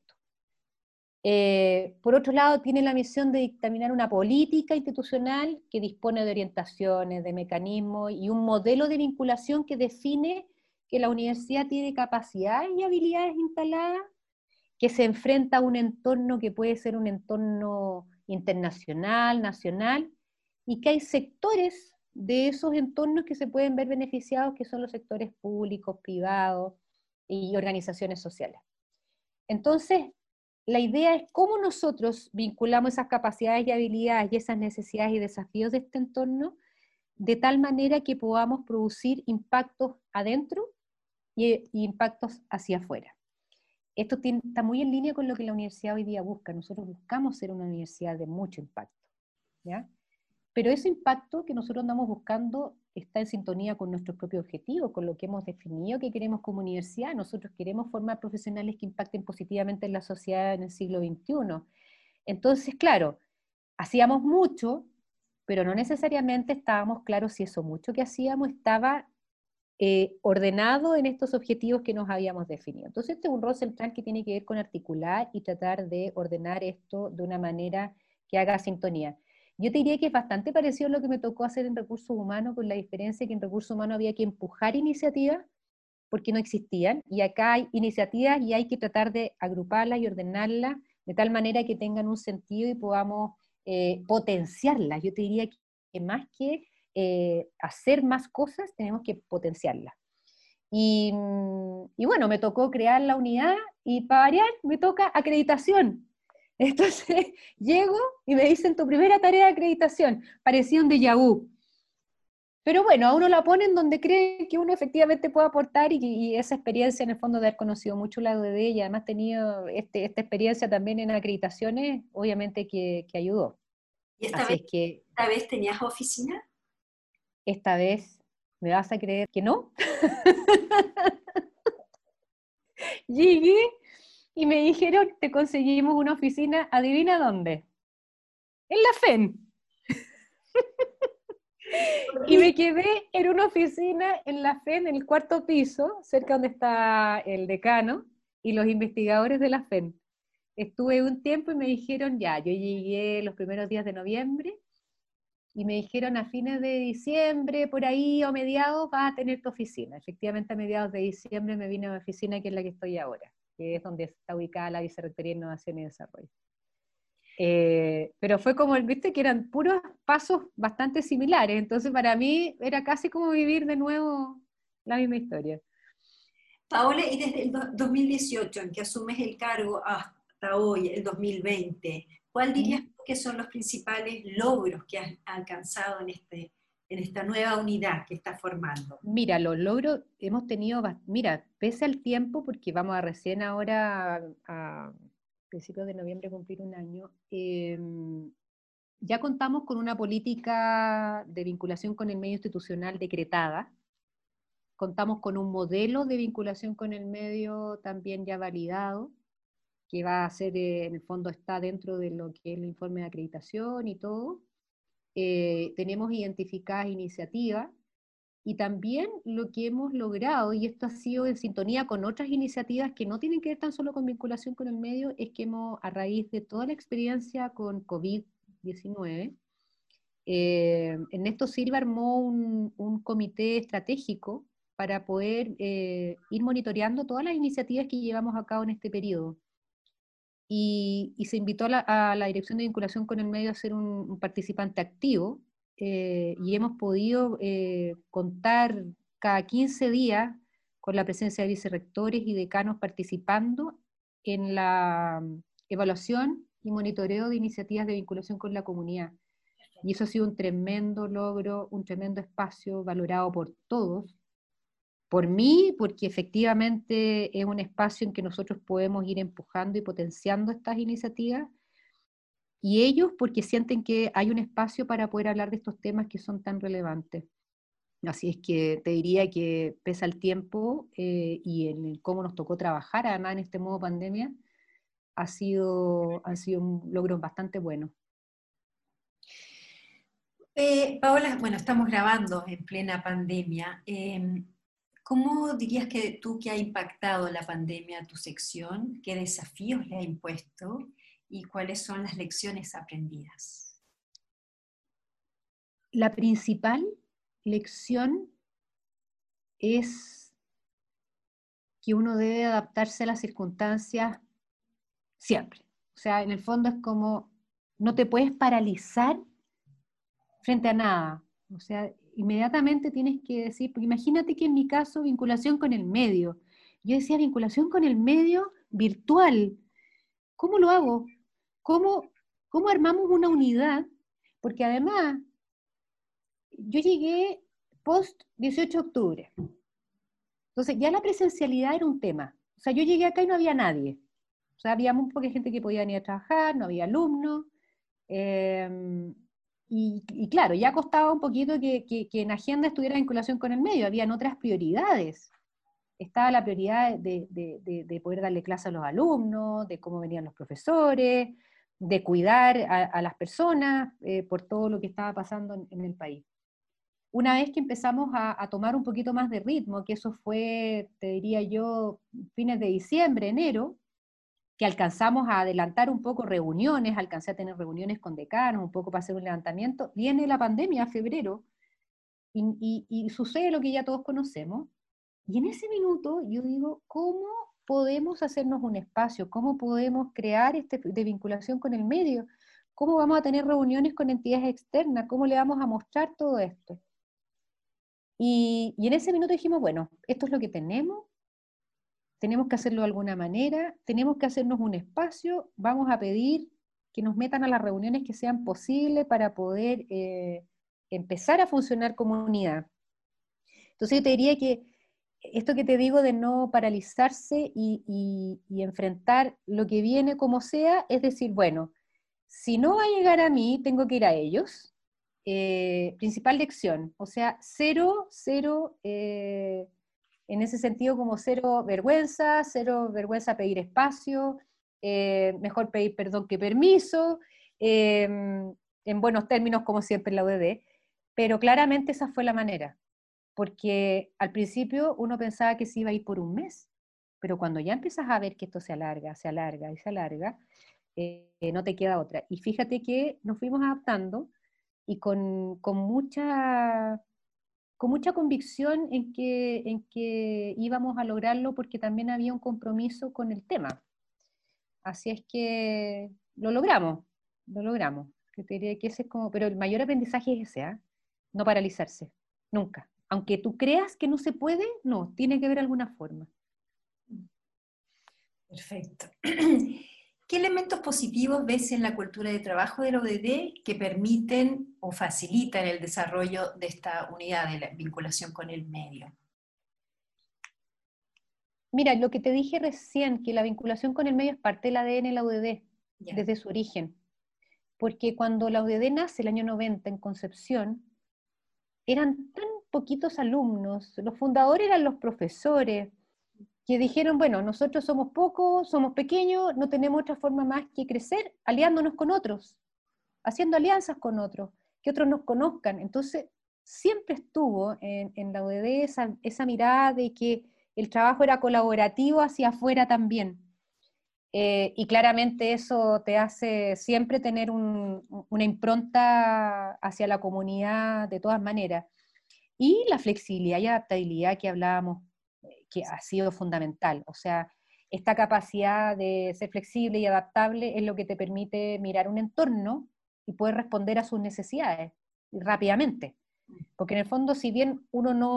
Por otro lado, tiene la misión de dictaminar una política institucional que dispone de orientaciones, de mecanismos y un modelo de vinculación que define que la universidad tiene capacidades y habilidades instaladas, que se enfrenta a un entorno que puede ser un entorno internacional, nacional, y que hay sectores de esos entornos que se pueden ver beneficiados, que son los sectores públicos, privados y organizaciones sociales. Entonces, la idea es cómo nosotros vinculamos esas capacidades y habilidades y esas necesidades y desafíos de este entorno de tal manera que podamos producir impactos adentro y impactos hacia afuera. Esto está muy en línea con lo que la universidad hoy día busca. Nosotros buscamos ser una universidad de mucho impacto, ¿ya? Pero ese impacto que nosotros andamos buscando está en sintonía con nuestros propios objetivos, con lo que hemos definido que queremos como universidad. Nosotros queremos formar profesionales que impacten positivamente en la sociedad en el siglo XXI. Entonces, claro, hacíamos mucho, pero no necesariamente estábamos claros si eso mucho que hacíamos estaba ordenado en estos objetivos que nos habíamos definido. Entonces, este es un rol central que tiene que ver con articular y tratar de ordenar esto de una manera que haga sintonía. Yo te diría que es bastante parecido a lo que me tocó hacer en recursos humanos, con la diferencia que en recursos humanos había que empujar iniciativas porque no existían, y acá hay iniciativas y hay que tratar de agruparlas y ordenarlas de tal manera que tengan un sentido y podamos potenciarlas. Yo te diría que más que hacer más cosas, tenemos que potenciarlas. Y bueno, me tocó crear la unidad y para variar me toca acreditación. Entonces llego y me dicen tu primera tarea de acreditación, parecía un déjà vu. Pero bueno, a uno la ponen donde cree que uno efectivamente puede aportar y esa experiencia en el fondo de haber conocido mucho la UDD y además tenido esta experiencia también en acreditaciones, obviamente que ayudó. ¿Y Así es que esta vez tenías oficina? esta vez, ¿me vas a creer que no? Llegué y me dijeron, te conseguimos una oficina, adivina dónde, en la FEN. Y me quedé en una oficina en la FEN, en el cuarto piso, cerca donde está el decano y los investigadores de la FEN. Estuve un tiempo y me dijeron, ya, yo llegué los primeros días de noviembre y me dijeron a fines de diciembre, por ahí o mediados, vas a tener tu oficina. Efectivamente, a mediados de diciembre me vine a mi oficina, que es la que estoy ahora, que es donde está ubicada la Vicerrectoría de Innovación y Desarrollo. Pero fue como, viste, que eran puros pasos bastante similares, entonces para mí era casi como vivir de nuevo la misma historia. Paola, y desde el 2018, en que asumes el cargo hasta hoy, el 2020, ¿cuál dirías ¿Mm? que son los principales logros que has alcanzado en esta nueva unidad que estás formando? Mira, los logros hemos tenido, mira, pese al tiempo, porque vamos a recién ahora a principios de noviembre cumplir un año, ya contamos con una política de vinculación con el medio institucional decretada, contamos con un modelo de vinculación con el medio también ya validado, que va a ser, en el fondo está dentro de lo que es el informe de acreditación y todo. Tenemos identificadas iniciativas y también lo que hemos logrado, y esto ha sido en sintonía con otras iniciativas que no tienen que ver tan solo con vinculación con el medio, es que hemos, a raíz de toda la experiencia con COVID-19, Ernesto Silva armó un comité estratégico para poder ir monitoreando todas las iniciativas que llevamos a cabo en este periodo. Y se invitó a la Dirección de Vinculación con el Medio a ser un participante activo, y hemos podido contar cada 15 días con la presencia de vicerrectores y decanos participando en la evaluación y monitoreo de iniciativas de vinculación con la comunidad. Y eso ha sido un tremendo logro, un tremendo espacio valorado por todos, por mí, porque efectivamente es un espacio en que nosotros podemos ir empujando y potenciando estas iniciativas, y ellos porque sienten que hay un espacio para poder hablar de estos temas que son tan relevantes. Así es que te diría que pese al tiempo y en el cómo nos tocó trabajar, además en este modo pandemia, han sido un logro bastante bueno. Paola, bueno, estamos grabando en plena pandemia. ¿Cómo dirías que tú que ha impactado la pandemia a tu sección? ¿Qué desafíos le ha impuesto? ¿Y cuáles son las lecciones aprendidas? La principal lección es que uno debe adaptarse a las circunstancias siempre. O sea, en el fondo es como, no te puedes paralizar frente a nada. O sea, inmediatamente tienes que decir, porque imagínate que en mi caso, vinculación con el medio. Yo decía, vinculación con el medio virtual. ¿Cómo lo hago? ¿Cómo, cómo armamos una unidad? Porque además, yo llegué post 18 de octubre. Entonces, ya la presencialidad era un tema. O sea, yo llegué acá y no había nadie. O sea, había muy poca gente que podía venir a trabajar, no había alumnos. Eh, y claro, ya costaba un poquito que en agenda estuviera vinculación con el medio, habían otras prioridades. Estaba la prioridad de poder darle clase a los alumnos, de cómo venían los profesores, de cuidar a las personas por todo lo que estaba pasando en el país. Una vez que empezamos a tomar un poquito más de ritmo, que eso fue, te diría yo, fines de diciembre, enero, que alcanzamos a adelantar un poco reuniones, alcancé a tener reuniones con decanos, un poco para hacer un levantamiento, viene la pandemia, febrero, y sucede lo que ya todos conocemos, y en ese minuto yo digo, ¿cómo podemos hacernos un espacio? ¿Cómo podemos crear de vinculación con el medio? ¿Cómo vamos a tener reuniones con entidades externas? ¿Cómo le vamos a mostrar todo esto? Y en ese minuto dijimos, bueno, esto es lo que tenemos que hacerlo de alguna manera, tenemos que hacernos un espacio, vamos a pedir que nos metan a las reuniones que sean posibles para poder empezar a funcionar como unidad. Entonces yo te diría que esto que te digo de no paralizarse y enfrentar lo que viene como sea, es decir, bueno, si no va a llegar a mí, tengo que ir a ellos. Principal lección, o sea, cero, en ese sentido como cero vergüenza pedir espacio, mejor pedir perdón que permiso, en buenos términos como siempre en la UDD, pero claramente esa fue la manera, porque al principio uno pensaba que se iba a ir por un mes, pero cuando ya empiezas a ver que esto se alarga, se alarga y se alarga, no te queda otra. Y fíjate que nos fuimos adaptando y con mucha convicción en que íbamos a lograrlo porque también había un compromiso con el tema. Así es que lo logramos, lo logramos. Yo te diría que ese es como, pero el mayor aprendizaje es ese, ¿eh? No paralizarse, nunca. Aunque tú creas que no se puede, no, tiene que haber alguna forma. Perfecto. ¿Qué elementos positivos ves en la cultura de trabajo de la UDD que permiten o facilitan el desarrollo de esta unidad de la vinculación con el medio? Mira, lo que te dije recién, que la vinculación con el medio es parte del ADN de la UDD, Ya. desde su origen. Porque cuando la UDD nace el año 90 en Concepción, eran tan poquitos alumnos, los fundadores eran los profesores, que dijeron, bueno, nosotros somos pocos, somos pequeños, no tenemos otra forma más que crecer aliándonos con otros, haciendo alianzas con otros, que otros nos conozcan. Entonces, siempre estuvo en la UDD esa mirada de que el trabajo era colaborativo hacia afuera también. Y claramente eso te hace siempre tener una impronta hacia la comunidad de todas maneras. Y la flexibilidad y adaptabilidad que hablábamos, que ha sido fundamental. O sea, esta capacidad de ser flexible y adaptable es lo que te permite mirar un entorno y poder responder a sus necesidades rápidamente. Porque en el fondo, si bien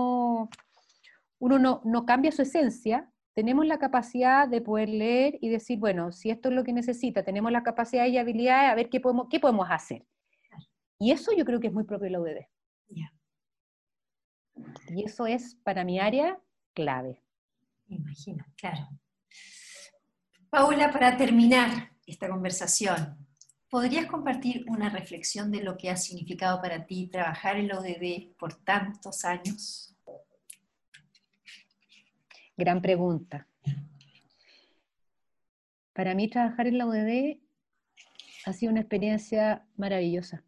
uno no cambia su esencia, tenemos la capacidad de poder leer y decir, bueno, si esto es lo que necesita, tenemos la capacidad y habilidad a ver qué podemos hacer. Y eso yo creo que es muy propio de la UDD. Ya. Y eso es, para mi área, clave. Me imagino, claro. Paula, para terminar esta conversación, ¿podrías compartir una reflexión de lo que ha significado para ti trabajar en la UDD por tantos años? Gran pregunta. Para mí trabajar en la UDD ha sido una experiencia maravillosa.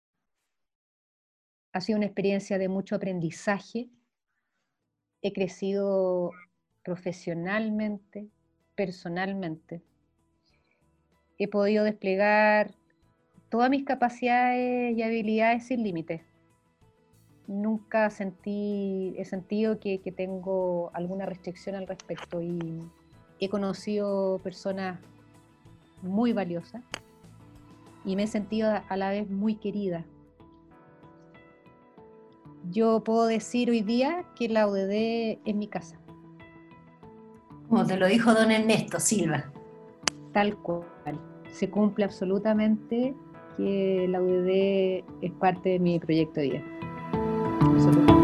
Ha sido una experiencia de mucho aprendizaje. He crecido profesionalmente, personalmente. He podido desplegar todas mis capacidades y habilidades sin límites. Nunca he sentido que tengo alguna restricción al respecto y he conocido personas muy valiosas y me he sentido a la vez muy querida. Yo puedo decir hoy día que la UDD es mi casa. Como te lo dijo don Ernesto Silva. Tal cual. Se cumple absolutamente que la UDD es parte de mi proyecto de vida. Absolutamente.